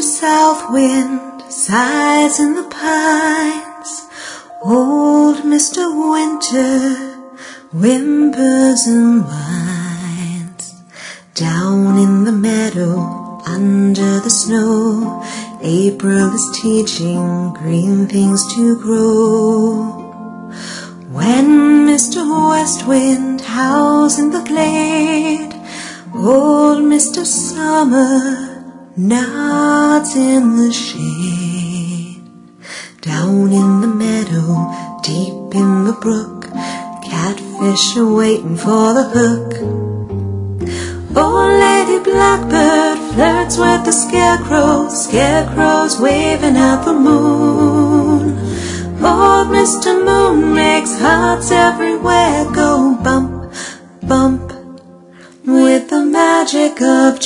south wind sighs in the pines. Old Mr. Winter whimpers and whines. Down in the meadow, under the snow, April is teaching green things to grow. When Mr. West Wind howls in the glade, old Mr. Summer nods in the shade. Down in the meadow, deep in the brook, catfish are waiting for the hook. Old Lady Blackbird flirts with the scarecrows, scarecrows waving at the moon. Old Mr. Moon makes hearts everywhere go bump, bump, with the magic of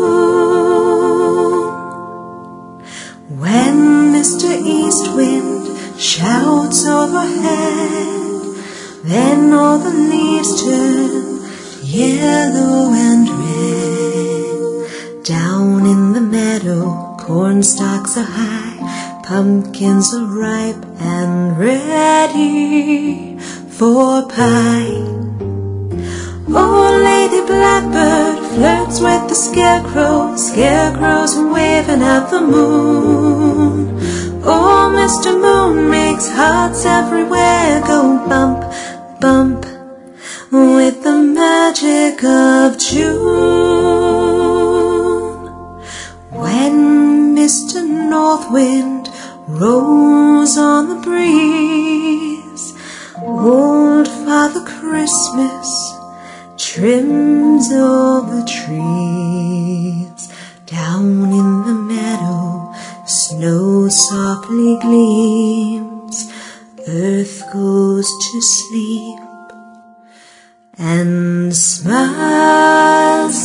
June. When Mr. East Wind shouts overhead, then all the leaves turn yellow and red. Down in the meadow, corn stalks are high, pumpkins are ripe and ready for pie. Old Lady Blackbird flirts with the scarecrows, scarecrows waving at the moon. Oh, Mr. Moon makes hearts everywhere go bump, bump, with the magic of June. When Mr. North Wind rolls on the breeze, old Father Christmas trims all the trees. Down in the meadow, snow softly gleams, earth goes to sleep and smiles